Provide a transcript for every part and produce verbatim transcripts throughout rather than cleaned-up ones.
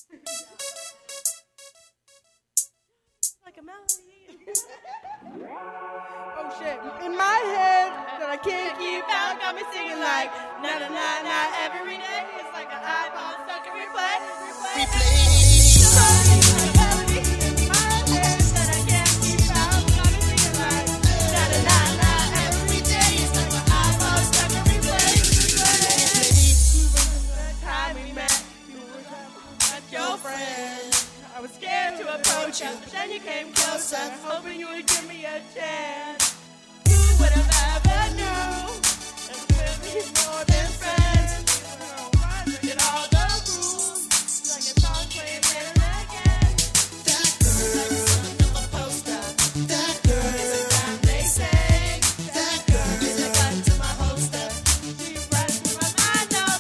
Like a melody. Oh shit. In my head that I can't keep out, got me singing like na na na na every day. It's like an iPod stuck in replay. Replay. replay. I was scared to approach you, then you came closer, hoping you would give me a chance. Who would have ever knew that we'd be more than friends? Breaking all the rules, like a song playing again and again. That girl, like the son of a poster. That girl is a time they say. That girl is a gun to my holster. She runs through my mind all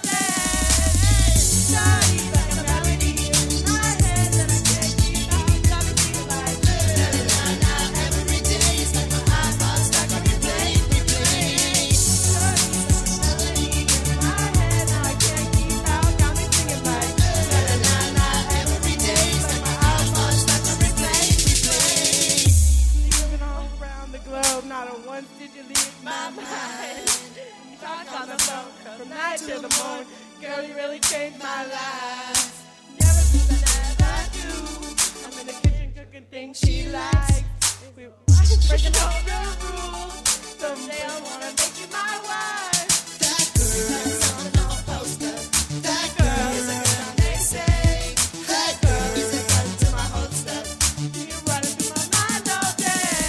day. Shawty like a melody in my head that I can't keep out. Got me singing like na na na na every day. It's like my iPod stuck on replay, replay. Shawty like a melody in my head that I can't keep out. Got me singing like na na na na every day. It's like my iPod stuck on replay, replay. Living all around the globe, not a once did you leave my mind. You talk on the phone from night till the morning. Girl, you really changed my life. Never do the never do. I'm in the kitchen cooking things she likes. We breaking all the rules. Someday I wanna make you my wife. That girl is on a poster. That girl is a gun they say. That girl is a gun to my holster. You're running through my mind all day.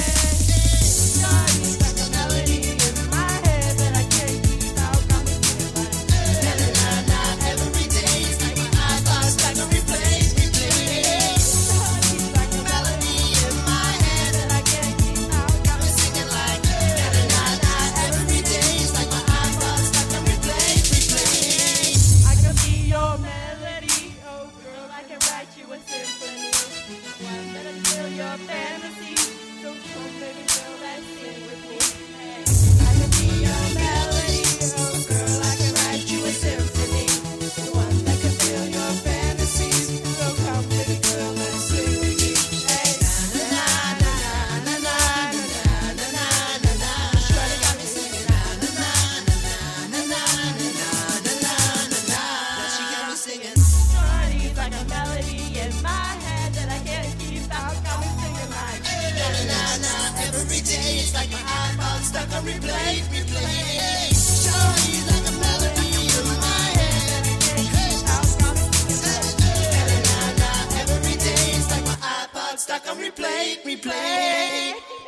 Shawty's like a melody in my head that I can't keep out. Got me feeling like na na na na every day. It's like my iPod stuck on replay, replay. Shawty's like a melody in my head that I can't keep out. Got me singing like na na na na every day. It's like my iPod stuck on replay, replay. I can be your melody, oh girl. I can write you a symphony. One that'll fill your fantasy. So come, baby, girl, let's sing with me. I can be your melody, oh girl. I can write you a symphony. The one that can fill your fantasies. So come, baby, girl, let's sing with me. Hey, na na na na na na na na na na. Shawty got me singing na na na na na na na na na na na. She got me singing. Shawty's like a melody in my head that I can't keep out. Got me singing like na na na na every day. It's like my iPod stuck on replay, replay. Shawty's like a melody in my head that I can't keep out. Got me singing like na na na na every day. It's like my iPod stuck on replay, replay.